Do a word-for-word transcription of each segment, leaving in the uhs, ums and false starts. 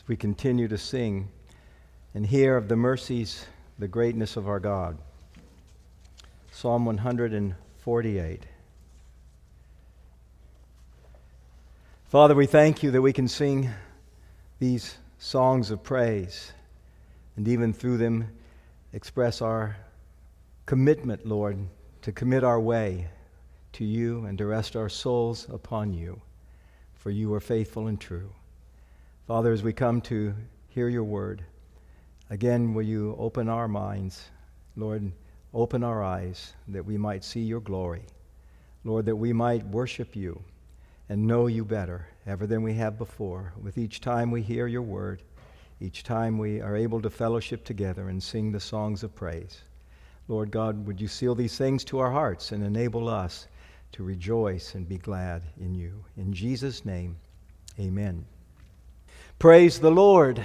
we continue to sing and hear of the mercies, the greatness of our God. Psalm one hundred forty-eight. Father, we thank you that we can sing these songs of praise and even through them express our commitment, Lord, to commit our way to you and to rest our souls upon you, for you are faithful and true. Father, as we come to hear your word, again, will you open our minds, Lord, open our eyes that we might see your glory. Lord, that we might worship you and know you better ever than we have before. With each time we hear your word, each time we are able to fellowship together and sing the songs of praise. Lord God, would you seal these things to our hearts and enable us to rejoice and be glad in you. In Jesus' name, amen. Praise the Lord.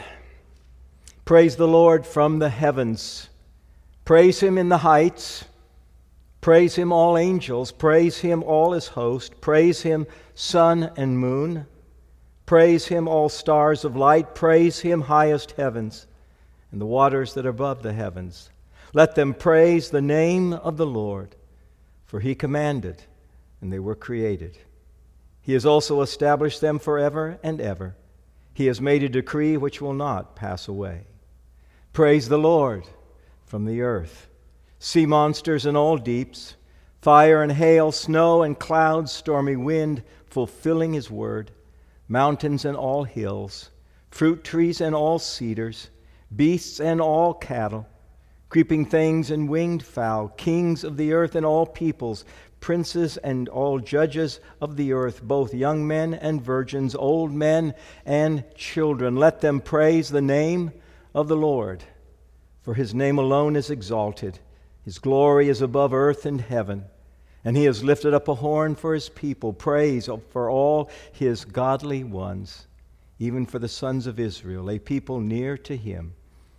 Praise the Lord from the heavens. Praise him in the heights. Praise him, all angels. Praise him, all his host. Praise him, sun and moon. Praise him, all stars of light. Praise him, highest heavens, and the waters that are above the heavens. Let them praise the name of the Lord, for he commanded, and they were created. He has also established them forever and ever. He has made a decree which will not pass away. Praise the Lord from the earth. Sea monsters and all deeps, fire and hail, snow and clouds, stormy wind, fulfilling his word, mountains and all hills, fruit trees and all cedars, beasts and all cattle, creeping things and winged fowl, kings of the earth and all peoples, princes and all judges of the earth, both young men and virgins, old men and children. Let them praise the name of the Lord, for his name alone is exalted. His glory is above earth and heaven, and he has lifted up a horn for his people, praise for all his godly ones, even for the sons of Israel, a people near to him.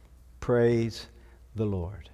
Praise the Lord.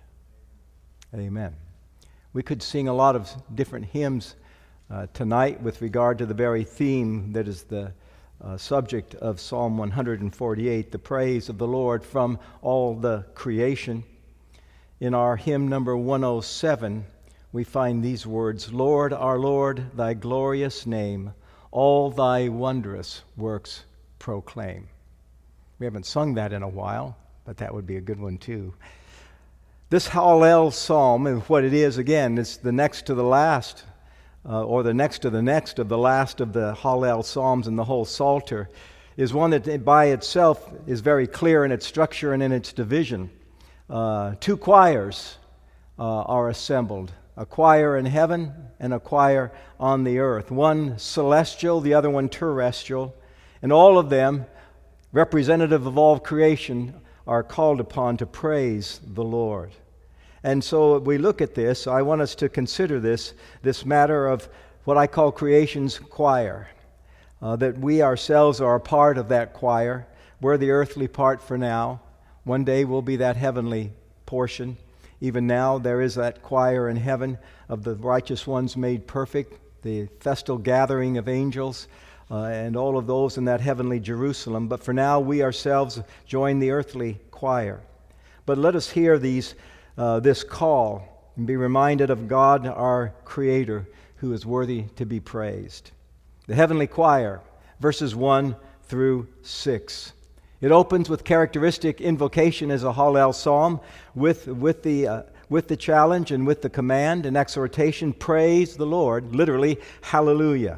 Amen. We could sing a lot of different hymns uh, tonight with regard to the very theme that is the uh, subject of Psalm one hundred forty-eight, the praise of the Lord from all the creation. In our hymn number one oh seven, we find these words, Lord, our Lord, thy glorious name, all thy wondrous works proclaim. We haven't sung that in a while, but that would be a good one too. This Hallel psalm, and what it is, again, it's the next to the last, uh, or the next to the next of the last of the Hallel psalms in the whole Psalter, is one that by itself is very clear in its structure and in its division. Uh, two choirs uh, are assembled, a choir in heaven and a choir on the earth, one celestial, the other one terrestrial, and all of them, representative of all creation, are called upon to praise the Lord. And so we look at this. I want us to consider this, this matter of what I call creation's choir, uh, that we ourselves are a part of that choir. We're the earthly part for now. One day we'll be that heavenly portion. Even now there is that choir in heaven of the righteous ones made perfect, the festal gathering of angels, Uh, and all of those in that heavenly Jerusalem. But for now, we ourselves join the earthly choir. But let us hear these, uh, this call and be reminded of God, our Creator, who is worthy to be praised. The heavenly choir, verses one through six. It opens with characteristic invocation as a Hallel psalm, with, with the... Uh, with the challenge and with the command and exhortation, praise the Lord, literally, hallelujah.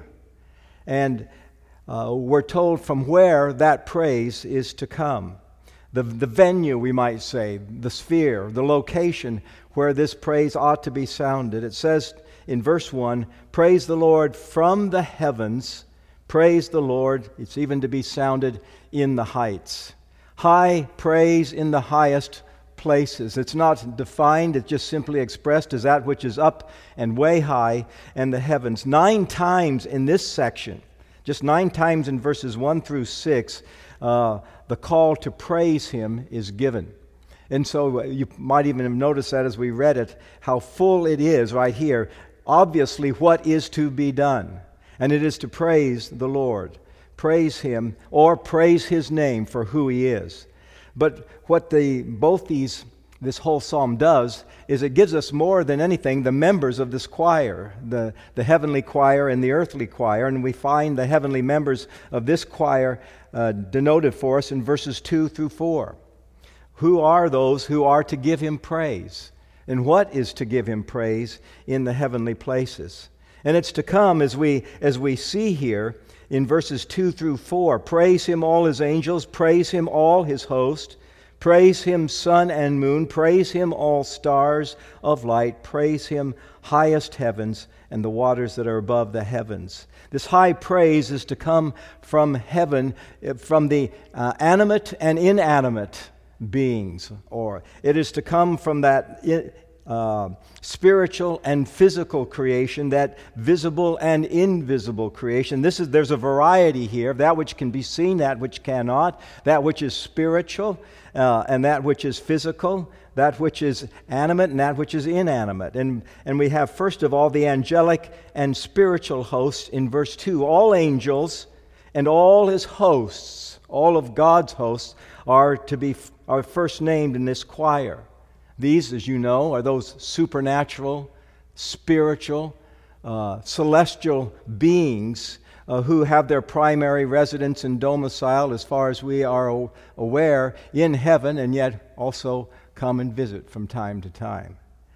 And uh, we're told from where that praise is to come. The, the venue, we might say, the sphere, the location where this praise ought to be sounded. It says in verse one, praise the Lord from the heavens, praise the Lord, it's even to be sounded in the heights. High praise in the highest places. It's not defined, it's just simply expressed as that which is up and way high in the heavens. Nine times in this section, just nine times in verses one through six, uh, the call to praise him is given. And so you might even have noticed that as we read it, how full it is right here. Obviously, what is to be done? And it is to praise the Lord. praise Him or praise His name for who He is. But what the both these this whole psalm does is it gives us more than anything the members of this choir, the, the heavenly choir and the earthly choir, and we find the heavenly members of this choir uh, denoted for us in verses two through four. Who are those who are to give Him praise? And what is to give Him praise in the heavenly places? And it's to come as we as we see here in verses two through four. Praise Him, all His angels. Praise Him, all His host. Praise Him, sun and moon. Praise Him, all stars of light. Praise Him, highest heavens and the waters that are above the heavens. This high praise is to come from heaven, from the uh, animate and inanimate beings. Or it is to come from that uh, spiritual and physical creation, that visible and invisible creation. This is there's a variety here, that which can be seen, that which cannot, that which is spiritual, Uh, and that which is physical, that which is animate, and that which is inanimate. And, and we have, first of all, the angelic and spiritual hosts in verse two. All angels and all His hosts, all of God's hosts, are to be are first named in this choir. These, as you know, are those supernatural, spiritual, uh, celestial beings Uh, who have their primary residence and domicile, as far as we are o- aware, in heaven, and yet also come and visit from time to time.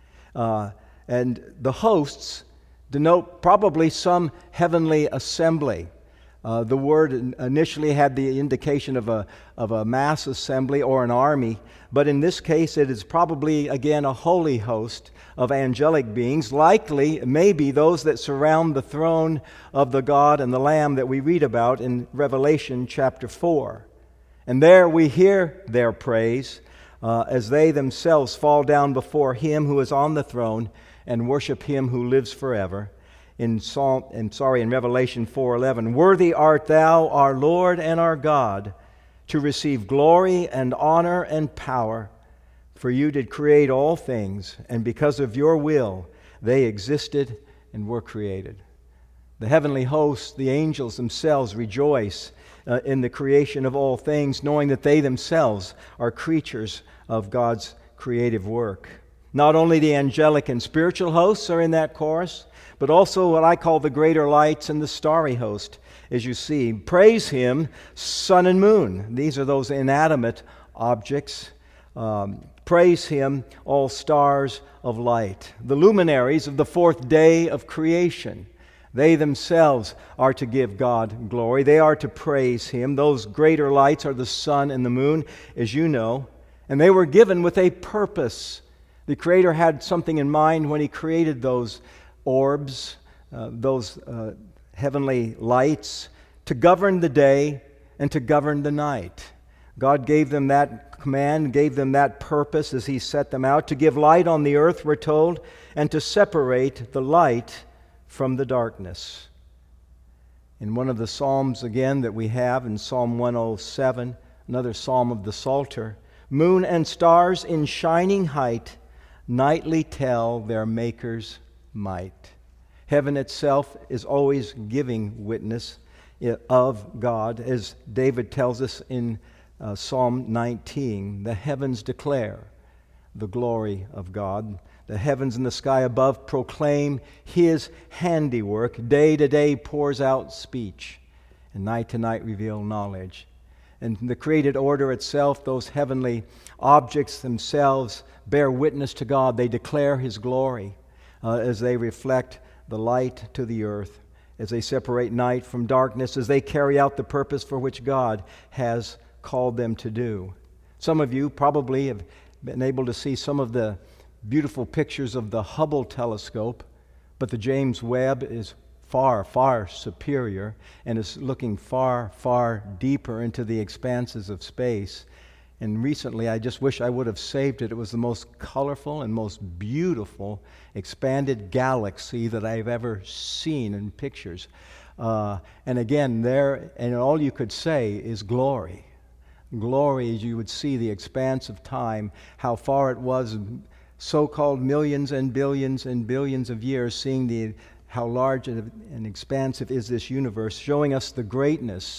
Uh, and the hosts denote probably some heavenly assembly. Uh, the word initially had the indication of a, of a mass assembly or an army, but in this case it is probably, again, a holy host of angelic beings, likely, maybe, those that surround the throne of the God and the Lamb that we read about in Revelation chapter four. And there we hear their praise uh, as they themselves fall down before Him who is on the throne and worship Him who lives forever. In Psalm, in, sorry, in Revelation four eleven, worthy art Thou, our Lord and our God, to receive glory and honor and power, for You did create all things, and because of Your will they existed and were created. The heavenly hosts, the angels themselves, rejoice uh, in the creation of all things, knowing that they themselves are creatures of God's creative work. Not only the angelic and spiritual hosts are in that chorus, but also what I call the greater lights and the starry host, as you see. Praise Him, sun and moon. These are those inanimate objects. Um, praise Him, all stars of light. The luminaries of the fourth day of creation. They themselves are to give God glory. They are to praise Him. Those greater lights are the sun and the moon, as you know. And they were given with a purpose. The Creator had something in mind when He created those orbs, uh, those uh, heavenly lights, to govern the day and to govern the night. God gave them that command, gave them that purpose as He set them out, to give light on the earth, we're told, and to separate the light from the darkness. In one of the Psalms, again, that we have, in Psalm one oh seven, another Psalm of the Psalter, moon and stars in shining height nightly tell their Maker's might. Heaven itself is always giving witness of God, as David tells us in uh, Psalm nineteen. The heavens declare the glory of God. The heavens and the sky above proclaim His handiwork. Day to day pours out speech, and night to night reveal knowledge. And the created order itself, those heavenly objects themselves, bear witness to God. They declare His glory uh, as they reflect the light to the earth, as they separate night from darkness, as they carry out the purpose for which God has called them to do. Some of you probably have been able to see some of the beautiful pictures of the Hubble telescope, but the James Webb is far, far superior and is looking far, far deeper into the expanses of space. And recently, I just wish I would have saved it. It was the most colorful and most beautiful expanded galaxy that I've ever seen in pictures. Uh, and again, there, and all you could say is glory. Glory, as you would see the expanse of time, how far it was, so-called millions and billions and billions of years, seeing the how large and expansive is this universe, showing us the greatness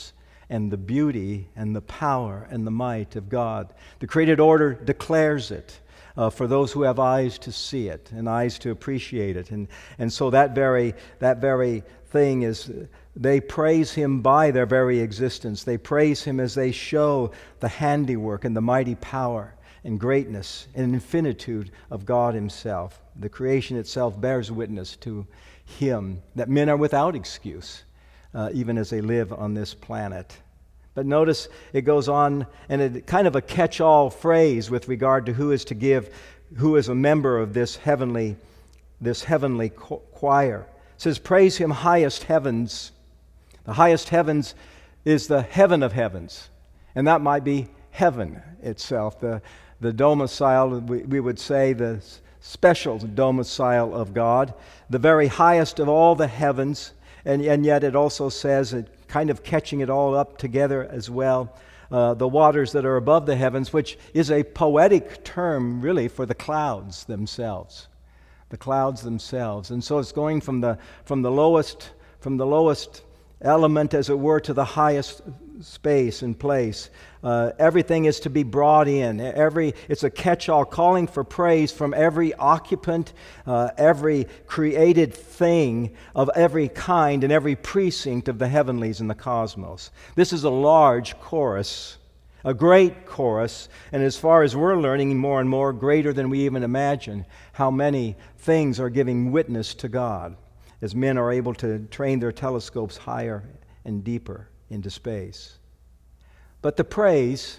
and the beauty and the power and the might of God. The created order declares it uh, for those who have eyes to see it and eyes to appreciate it. And, and so that very, that very thing is, they praise Him by their very existence. They praise Him as they show the handiwork and the mighty power and greatness and infinitude of God Himself. The creation itself bears witness to Him that men are without excuse, uh, even as they live on this planet. But notice it goes on, and it kind of a catch-all phrase with regard to who is to give, who is a member of this heavenly, this heavenly choir. It says, "Praise Him, highest heavens." The highest heavens is the heaven of heavens, and that might be heaven itself, the the domicile, we, we would say, the special domicile of God, the very highest of all the heavens, and, and yet it also says, it kind of catching it all up together as well, uh, the waters that are above the heavens, which is a poetic term really for the clouds themselves, the clouds themselves. And so it's going from the from the lowest from the lowest element, as it were, to the highest space and place. Uh, everything is to be brought in. Every it's a catch-all calling for praise from every occupant, uh, every created thing of every kind and every precinct of the heavenlies and the cosmos. This is a large chorus, a great chorus, and as far as we're learning more and more, greater than we even imagine, how many things are giving witness to God as men are able to train their telescopes higher and deeper into space. But the praise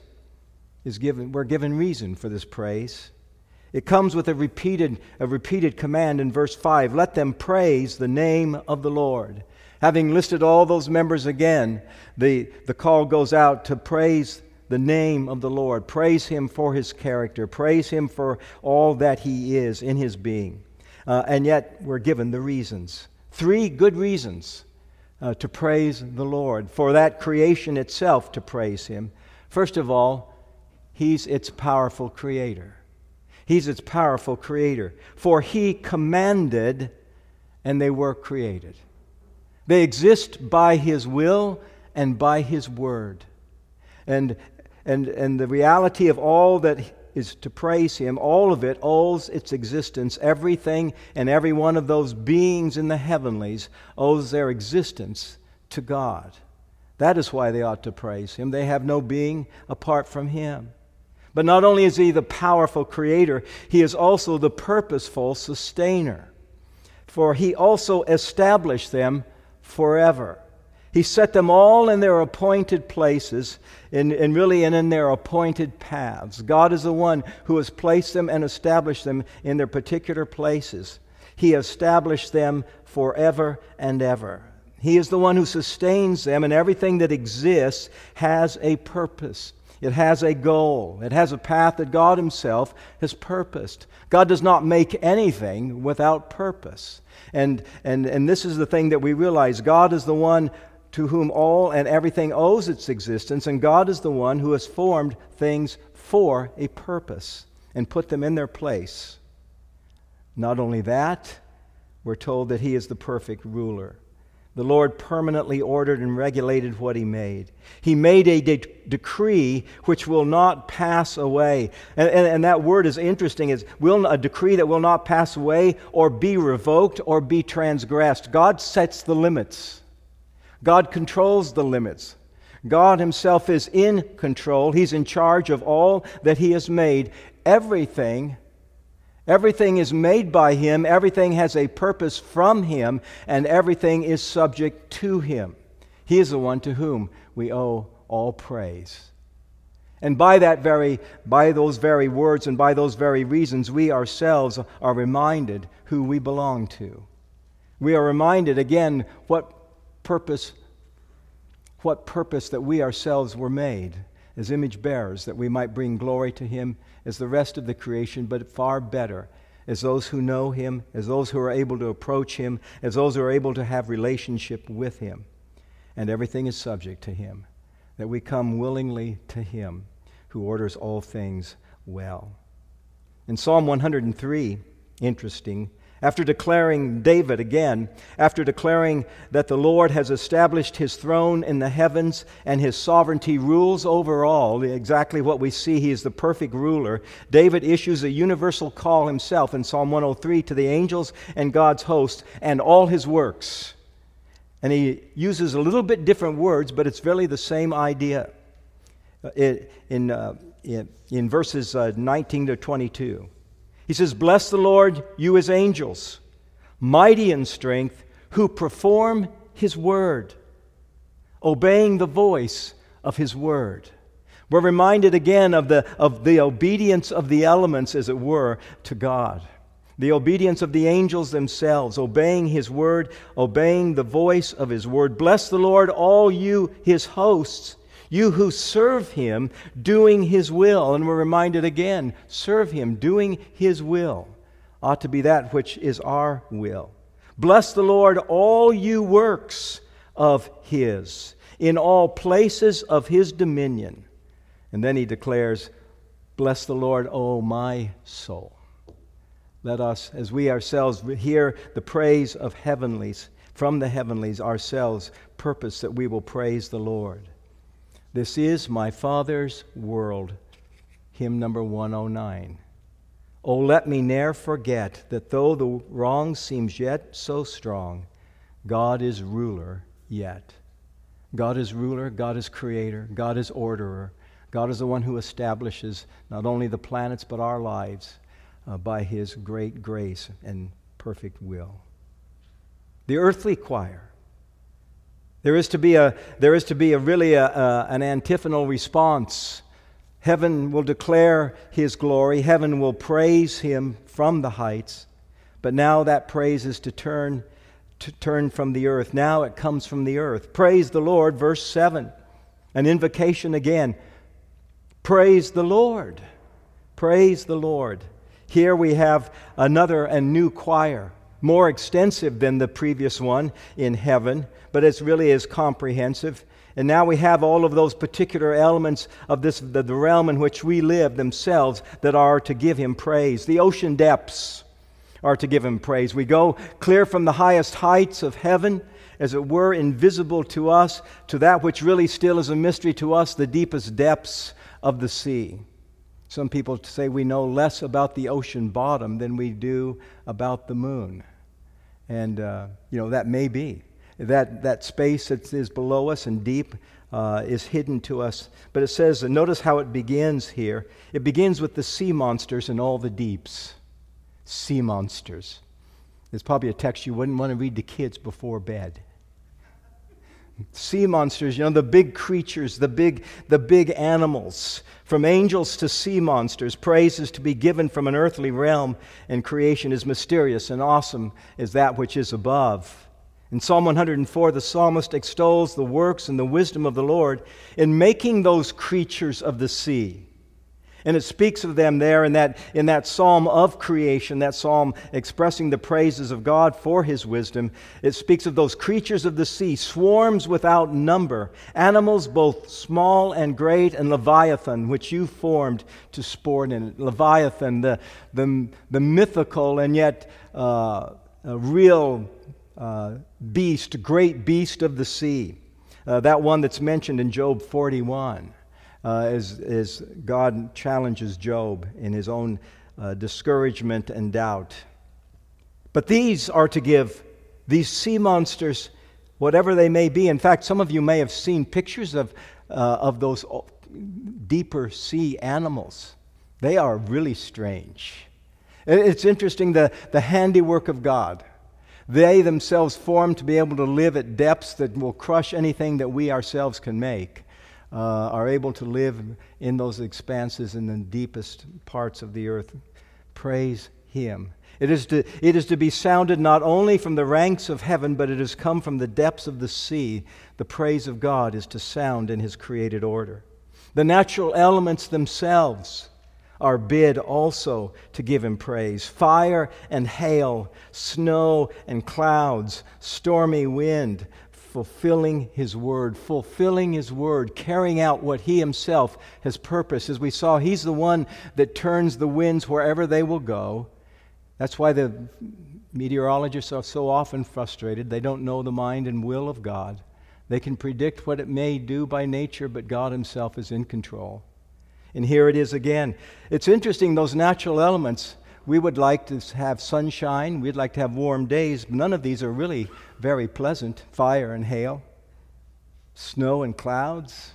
is given, we're given reason for this praise. It comes with a repeated, a repeated command in verse five. Let them praise the name of the Lord. Having listed all those members again, the, the call goes out to praise the name of the Lord. Praise Him for His character. Praise Him for all that He is in His being. Uh, and yet we're given the reasons. Three good reasons Uh, to praise the Lord, for that creation itself to praise Him. First of all, He's its powerful creator. He's its powerful creator. For He commanded, and they were created. They exist by His will and by His word. And, and, and the reality of all that is to praise Him, all of it owes its existence. Everything and every one of those beings in the heavenlies owes their existence to God. That is why they ought to praise Him. They have no being apart from Him. But not only is He the powerful creator, He is also the purposeful sustainer. For He also established them forever. He set them all in their appointed places and, and really in, in their appointed paths. God is the one who has placed them and established them in their particular places. He established them forever and ever. He is the one who sustains them, and everything that exists has a purpose. It has a goal. It has a path that God Himself has purposed. God does not make anything without purpose. And, and, and this is the thing that we realize. God is the one to whom all and everything owes its existence, and God is the one who has formed things for a purpose and put them in their place. Not only that, we're told that He is the perfect ruler. The Lord permanently ordered and regulated what He made. He made a de- decree which will not pass away. And, and, and that word is interesting. It's will, a decree that will not pass away or be revoked or be transgressed. God sets the limits. God controls the limits. God Himself is in control. He's in charge of all that He has made. Everything, everything is made by Him. Everything has a purpose from Him, and everything is subject to Him. He is the one to whom we owe all praise. And by that very, by those very words and by those very reasons, we ourselves are reminded who we belong to. We are reminded again what purpose, what purpose that we ourselves were made as image bearers, that we might bring glory to Him as the rest of the creation, but far better as those who know Him, as those who are able to approach Him, as those who are able to have relationship with Him. And everything is subject to Him, that we come willingly to Him who orders all things well. In Psalm one hundred three, interesting, After declaring, David again, after declaring that the Lord has established his throne in the heavens and his sovereignty rules over all, exactly what we see, he is the perfect ruler, David issues a universal call himself in Psalm one oh three to the angels and God's host and all his works. And he uses a little bit different words, but it's really the same idea in, in, uh, in, in verses uh, nineteen to twenty-two. He says, "Bless the Lord, you his angels, mighty in strength, who perform his word, obeying the voice of his word." We're reminded again of the, of the obedience of the elements, as it were, to God. The obedience of the angels themselves, obeying his word, obeying the voice of his word. "Bless the Lord, all you his hosts, you who serve him, doing his will." And we're reminded again, serve him, doing his will, ought to be that which is our will. "Bless the Lord, all you works of his, in all places of his dominion." And then he declares, "Bless the Lord, O my soul." Let us, as we ourselves hear the praise of heavenlies, from the heavenlies ourselves, purpose that we will praise the Lord. "This is my Father's world," hymn number one oh nine. "Oh, let me ne'er forget that though the wrong seems yet so strong, God is ruler yet." God is ruler, God is creator, God is orderer. God is the one who establishes not only the planets but our lives uh, by his great grace and perfect will. The earthly choir. There is to be a there is to be a really a, a, an antiphonal response. Heaven will declare his glory. Heaven will praise him from the heights. But now that praise is to turn to turn from the earth. Now it comes from the earth. Praise the Lord, verse seven. An invocation again. Praise the Lord. Praise the Lord. Here we have another and new choir, more extensive than the previous one in heaven, but it's really as comprehensive. And now we have all of those particular elements of this the, the realm in which we live themselves that are to give him praise. The ocean depths are to give him praise. We go clear from the highest heights of heaven, as it were, invisible to us, to that which really still is a mystery to us, the deepest depths of the sea. Some people say we know less about the ocean bottom than we do about the moon. And, uh, you know, that may be. That, that space that is below us and deep uh, is hidden to us. But it says, and notice how it begins here. It begins with the sea monsters and all the deeps. Sea monsters. There's probably a text you wouldn't want to read to kids before bed. Sea monsters, you know, the big creatures, the big, the big animals. From angels to sea monsters, praise is to be given from an earthly realm, and creation is mysterious and awesome as that which is above. In Psalm one hundred four, the psalmist extols the works and the wisdom of the Lord in making those creatures of the sea. And it speaks of them there in that, in that psalm of creation, that psalm expressing the praises of God for his wisdom. It speaks of those creatures of the sea, swarms without number, animals both small and great, and Leviathan, which you formed to sport in it. Leviathan, the, the, the mythical and yet uh, a real uh, beast, great beast of the sea. Uh, that one that's mentioned in Job forty-one. Uh, as, as God challenges Job in his own uh, discouragement and doubt. But these are to give these sea monsters, whatever they may be. In fact, some of you may have seen pictures of, uh, of those deeper sea animals. They are really strange. It's interesting, the, the handiwork of God. They themselves formed to be able to live at depths that will crush anything that we ourselves can make. Uh, are able to live in those expanses in the deepest parts of the earth. Praise him. It is to, it is to be sounded not only from the ranks of heaven, but it has come from the depths of the sea. The praise of God is to sound in his created order. The natural elements themselves are bid also to give him praise. Fire and hail, snow and clouds, stormy wind, fulfilling his word, fulfilling his word, carrying out what he himself has purposed. As we saw, he's the one that turns the winds wherever they will go. That's why the meteorologists are so often frustrated. They don't know the mind and will of God. They can predict what it may do by nature, but God himself is in control. And here it is again. It's interesting, those natural elements. We would like to have sunshine. We'd like to have warm days. None of these are really very pleasant. Fire and hail, snow and clouds.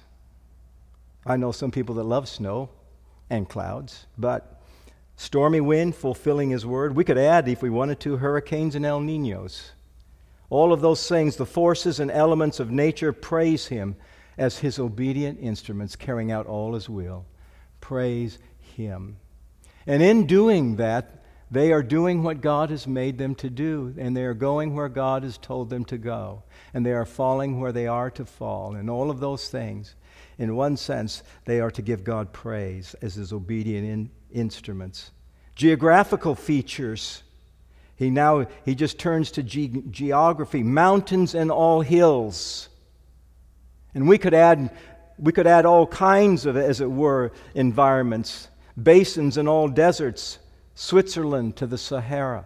I know some people that love snow and clouds, but stormy wind fulfilling his word. We could add, if we wanted to, hurricanes and El Niños. All of those things, the forces and elements of nature, praise him as his obedient instruments carrying out all his will. Praise him. And in doing that, they are doing what God has made them to do, and they are going where God has told them to go, and they are falling where they are to fall. And all of those things, in one sense, they are to give God praise as his obedient in, instruments. Geographical features. He now, he just turns to ge- geography, mountains and all hills. And we could add, we could add all kinds of, as it were, environments, basins and all deserts, Switzerland to the Sahara,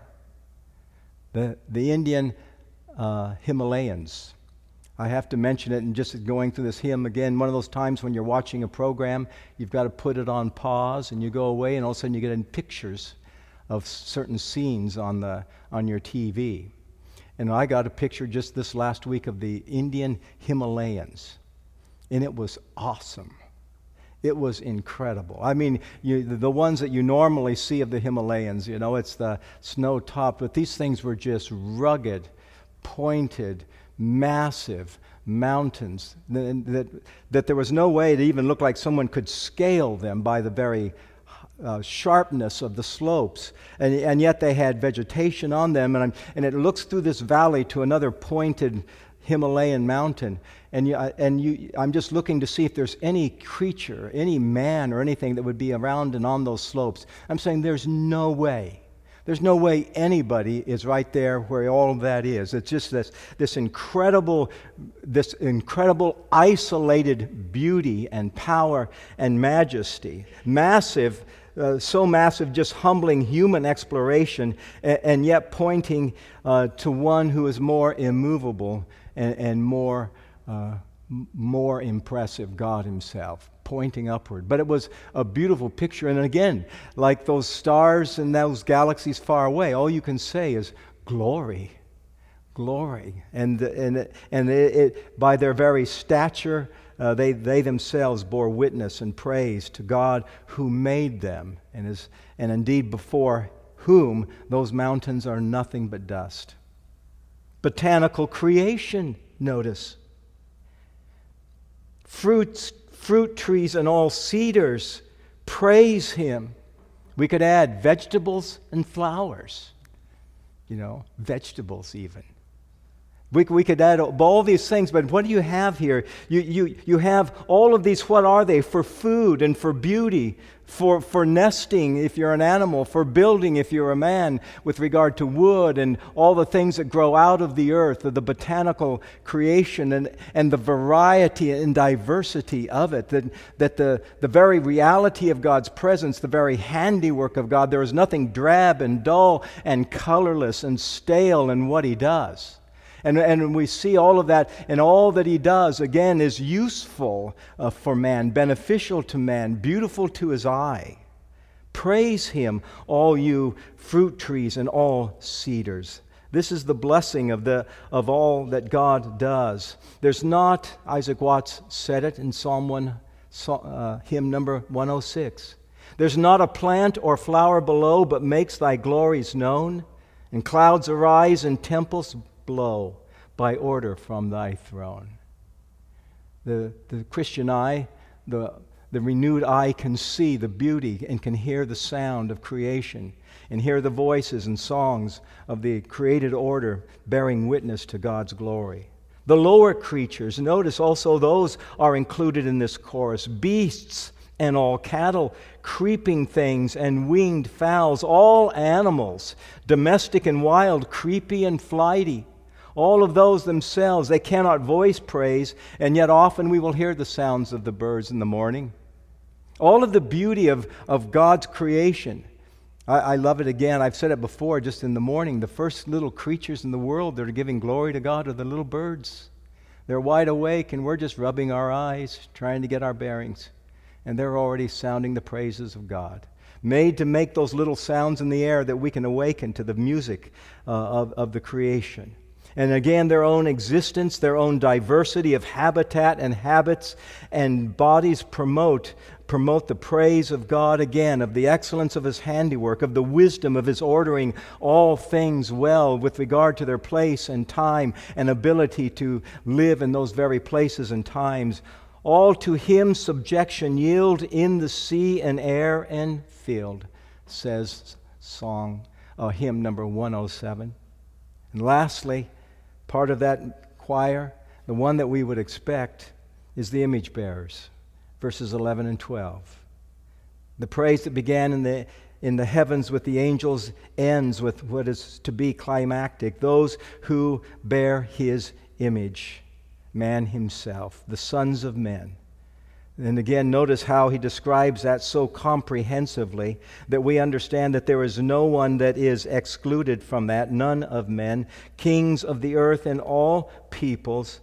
the, the Indian uh, Himalayas. I have to mention it, and just going through this hymn again, one of those times when you're watching a program, you've got to put it on pause, and you go away, and all of a sudden you get in pictures of certain scenes on the on your T V. And I got a picture just this last week of the Indian Himalayas, and it was awesome. It was incredible. I mean, you, the ones that you normally see of the Himalayas, you know, it's the snow-topped, but these things were just rugged, pointed, massive mountains that, that, that there was no way to even look like someone could scale them by the very uh, sharpness of the slopes. And, and yet they had vegetation on them, and, I'm, and it looks through this valley to another pointed Himalayan mountain. And, you, and you, I'm just looking to see if there's any creature, any man or anything that would be around and on those slopes. I'm saying there's no way. There's no way anybody is right there where all of that is. It's just this, this incredible, this incredible isolated beauty and power and majesty. Massive, uh, so massive, just humbling human exploration, and, and yet pointing uh, to one who is more immovable and, and more, uh, m- more impressive, God himself, pointing upward. But it was a beautiful picture. And again, like those stars and those galaxies far away, all you can say is glory, glory. And and and it, it, by their very stature, uh, they they themselves bore witness and praise to God who made them, and is and indeed before whom those mountains are nothing but dust. Botanical creation, notice. Fruits. Fruit trees and all cedars praise him. We could add vegetables and flowers, you know, vegetables even. We, we could add all these things, but what do you have here? You, you, you have all of these, what are they? For food and for beauty, for, for nesting if you're an animal, for building if you're a man, with regard to wood and all the things that grow out of the earth, the botanical creation and, and the variety and diversity of it, that, that the, the very reality of God's presence, the very handiwork of God, there is nothing drab and dull and colorless and stale in what he does. And, and we see all of that, and all that he does, again, is useful uh, for man, beneficial to man, beautiful to his eye. Praise him, all you fruit trees and all cedars. This is the blessing of, the, of all that God does. There's not, Isaac Watts said it in Psalm one, uh, hymn number one oh six. There's not a plant or flower below, but makes thy glories known, and clouds arise and temples blow by order from thy throne. The, the Christian eye, the, the renewed eye can see the beauty and can hear the sound of creation and hear the voices and songs of the created order bearing witness to God's glory. The lower creatures, notice also those are included in this chorus. Beasts and all cattle, creeping things and winged fowls, all animals, domestic and wild, creepy and flighty. All of those themselves, they cannot voice praise, and yet often we will hear the sounds of the birds in the morning. All of the beauty of, of God's creation I, I love it again. I've said it before just in the morning. The first little creatures in the world that are giving glory to God are the little birds. They're wide awake, and we're just rubbing our eyes, trying to get our bearings. And they're already sounding the praises of God. Made to make those little sounds in the air that we can awaken to the music uh, of, of the creation. And again, their own existence, their own diversity of habitat and habits and bodies promote promote the praise of God again, of the excellence of His handiwork, of the wisdom of His ordering all things well with regard to their place and time and ability to live in those very places and times. All to Him subjection yield in the sea and air and field, says song, uh, hymn number one oh seven. And lastly, part of that choir, the one that we would expect, is the image bearers, verses eleven and twelve. The praise that began in the in the heavens with the angels ends with what is to be climactic, those who bear His image, man himself, the sons of men. And again, notice how he describes that so comprehensively that we understand that there is no one that is excluded from that, none of men, kings of the earth and all peoples,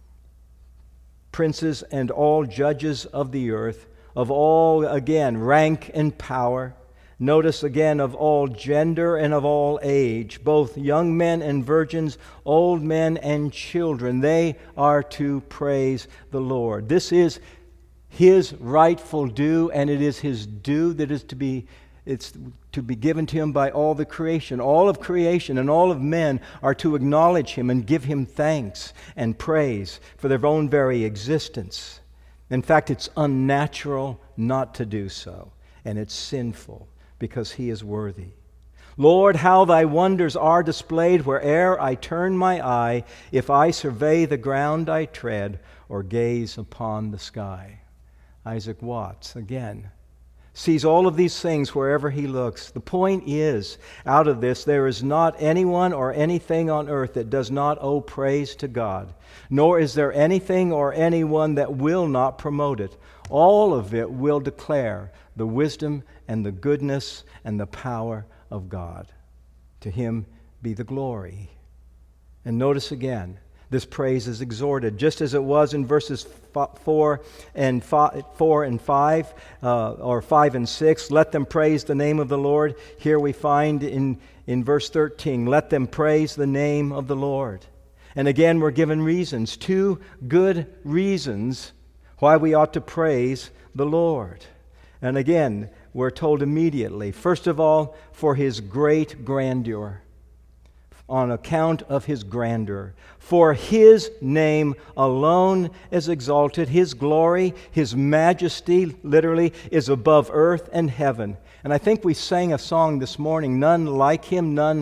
princes and all judges of the earth, of all, again, rank and power. Notice again, of all gender and of all age, both young men and virgins, old men and children, they are to praise the Lord. This is His rightful due, and it is His due that is to be it's to be given to Him by all the creation. All of creation and all of men are to acknowledge Him and give Him thanks and praise for their own very existence. In fact, it's unnatural not to do so, and it's sinful because He is worthy. Lord, how Thy wonders are displayed where'er I turn my eye, if I survey the ground I tread or gaze upon the sky. Isaac Watts, again, sees all of these things wherever he looks. The point is, out of this, there is not anyone or anything on earth that does not owe praise to God, nor is there anything or anyone that will not promote it. All of it will declare the wisdom and the goodness and the power of God. To Him be the glory. And notice again, this praise is exhorted, just as it was in verses four and five, four and five, uh, or five and six. Let them praise the name of the Lord. Here we find in, in verse thirteen, let them praise the name of the Lord. And again, we're given reasons, two good reasons why we ought to praise the Lord. And again, we're told immediately, first of all, for His great grandeur. On account of His grandeur. For His name alone is exalted. His glory, His majesty, literally, is above earth and heaven. And I think we sang a song this morning, none like Him, none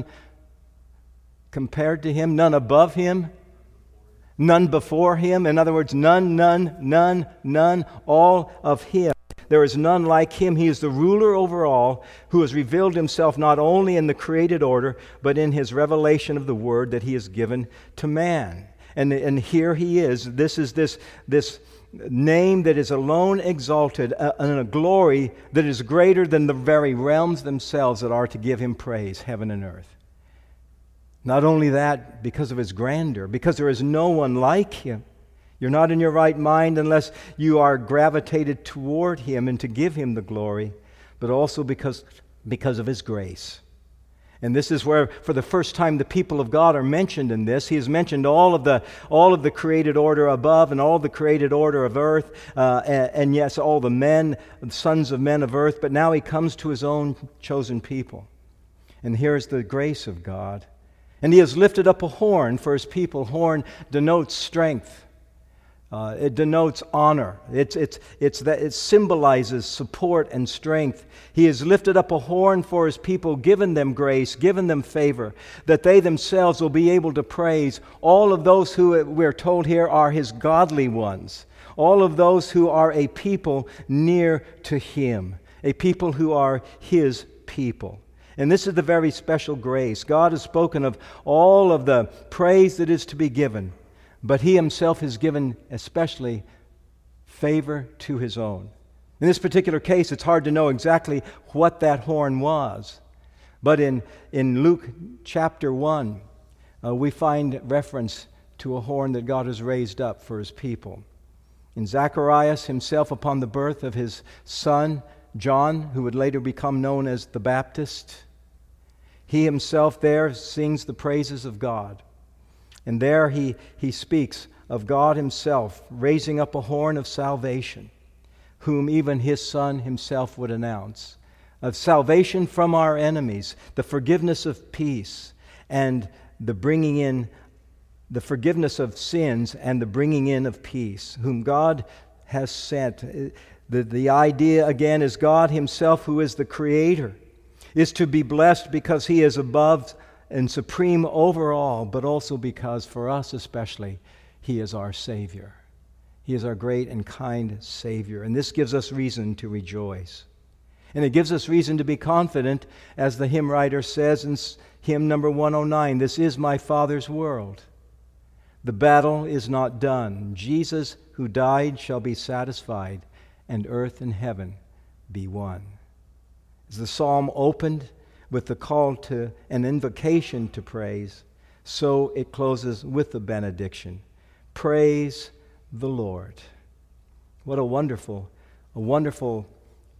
compared to Him, none above Him, none before Him. In other words, none, none, none, none, all of Him. There is none like Him. He is the ruler over all, who has revealed Himself not only in the created order, but in His revelation of the Word that He has given to man. And, and here He is. This is this, this name that is alone exalted, uh, and a glory that is greater than the very realms themselves that are to give Him praise, heaven and earth. Not only that, because of His grandeur, because there is no one like Him. You're not in your right mind unless you are gravitated toward Him and to give Him the glory, but also because, because of His grace. And this is where, for the first time, the people of God are mentioned in this. He has mentioned all of the all of the created order above and all the created order of earth, uh, and, and yes, all the men, the sons of men of earth, but now He comes to His own chosen people. And here's the grace of God. And He has lifted up a horn for His people. Horn denotes strength. Uh, it denotes honor. It's, it's, it's that it symbolizes support and strength. He has lifted up a horn for His people, given them grace, given them favor, that they themselves will be able to praise all of those who, we're told here, are His godly ones. All of those who are a people near to Him, a people who are His people. And this is the very special grace. God has spoken of all of the praise that is to be given. But He Himself has given especially favor to His own. In this particular case, it's hard to know exactly what that horn was. But in, in Luke chapter one, uh, we find reference to a horn that God has raised up for his people. In Zacharias himself, upon the birth of his son, John, who would later become known as the Baptist, he himself there sings the praises of God. And there he, he speaks of God himself raising up a horn of salvation, whom even his son himself would announce, of salvation from our enemies, the forgiveness of peace, and the bringing in, the forgiveness of sins and the bringing in of peace, whom God has sent. The, the idea again is God himself, who is the Creator, is to be blessed because he is above and supreme over all, but also because for us especially, he is our Savior. He is our great and kind Savior. And this gives us reason to rejoice. And it gives us reason to be confident, as the hymn writer says in hymn number one oh nine, "This is my Father's world. The battle is not done. Jesus who died shall be satisfied, and earth and heaven be one." As the psalm opened with the call to an invocation to praise, so it closes with the benediction. Praise the Lord. What a wonderful, a wonderful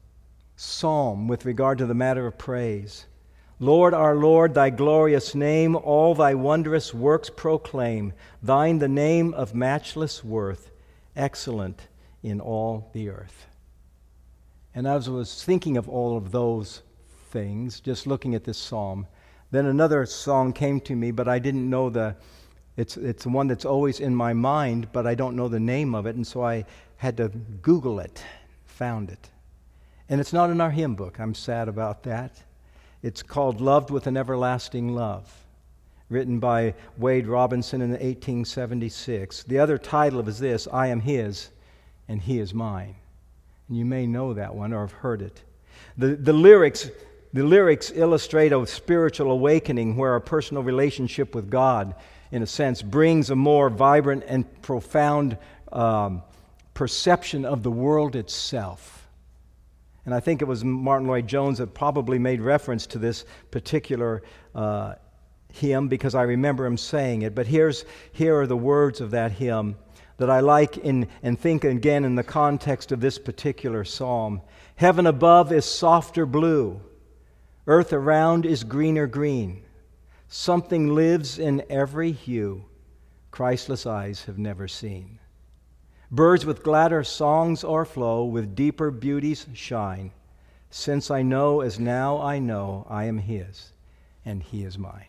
psalm with regard to the matter of praise. Lord, our Lord, thy glorious name, all thy wondrous works proclaim. Thine the name of matchless worth, excellent in all the earth. And as I was thinking of all of those things, just looking at this psalm, then another song came to me, but I didn't know the, it's it's one that's always in my mind, but I don't know the name of it, and so I had to Google it, found it. And it's not in our hymn book. I'm sad about that. It's called Loved with an Everlasting Love, written by Wade Robinson in eighteen seventy-six. The other title is this, I Am His, and He is Mine. And you may know that one or have heard it. The, the lyrics the lyrics illustrate a spiritual awakening where our personal relationship with God, in a sense, brings a more vibrant and profound um, perception of the world itself. And I think it was Martin Lloyd-Jones that probably made reference to this particular uh, hymn, because I remember him saying it. But here's here are the words of that hymn that I like in, and think again in the context of this particular psalm. Heaven above is softer blue. Earth around is greener green. Something lives in every hue Christless eyes have never seen. Birds with gladder songs o'erflow, with deeper beauties shine. Since I know as now I know, I am His, and He is mine.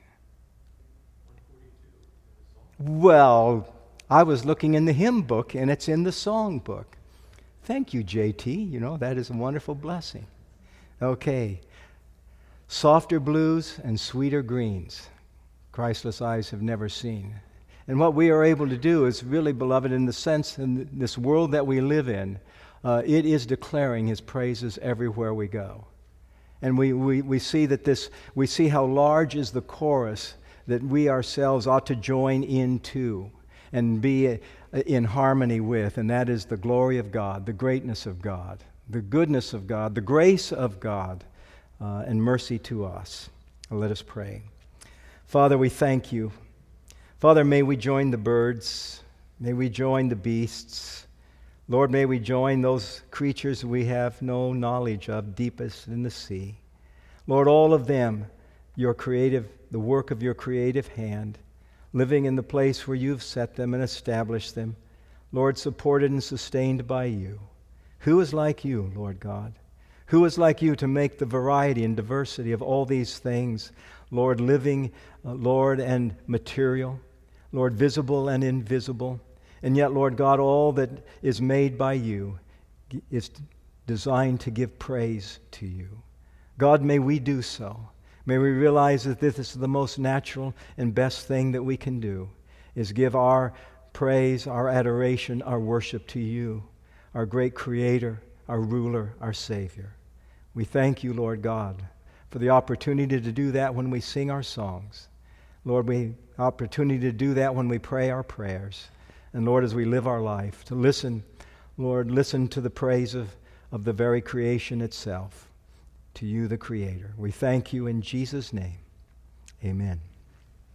Well, I was looking in the hymn book, and it's in the song book. Thank you, J T. You know, that is a wonderful blessing. Okay. Softer blues and sweeter greens, Christless eyes have never seen. And what we are able to do is really, beloved, in the sense, in this world that we live in, uh, it is declaring His praises everywhere we go. And we, we, we see that this, we see how large is the chorus that we ourselves ought to join into and be in harmony with, and that is the glory of God, the greatness of God, the goodness of God, the grace of God, uh, and mercy to us. Let us pray. Father, we thank You. Father, may we join the birds, may we join the beasts. Lord, may we join those creatures we have no knowledge of, deepest in the sea. Lord, all of them, Your creative, the work of Your creative hand, living in the place where You've set them and established them. Lord, supported and sustained by You. Who is like You, Lord God? Who is like You to make the variety and diversity of all these things, Lord, living, uh, Lord, and material, Lord, visible and invisible. And yet, Lord God, all that is made by You is designed to give praise to You. God, may we do so. May we realize that this is the most natural and best thing that we can do, is give our praise, our adoration, our worship to You, our great Creator, our ruler, our Savior. We thank You, Lord God, for the opportunity to do that when we sing our songs. Lord, we opportunity to do that when we pray our prayers. And Lord, as we live our life, to listen, Lord, listen to the praise of, of the very creation itself, to you, the Creator. We thank you in Jesus' name. Amen.